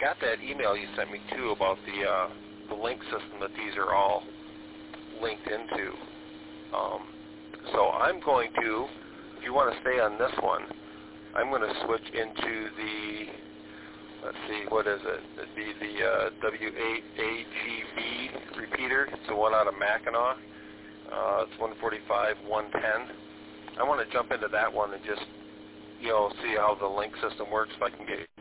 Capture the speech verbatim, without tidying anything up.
got that email you sent me too about the uh, the link system that these are all linked into. Um, so I'm going to, if you want to stay on this one, I'm going to switch into the, let's see, what is it? It'd be the uh, W eight A G B repeater. It's the one out of Mackinac. Uh, it's one forty-five, one ten. I want to jump into that one and just, you know, see how the link system works, if I can get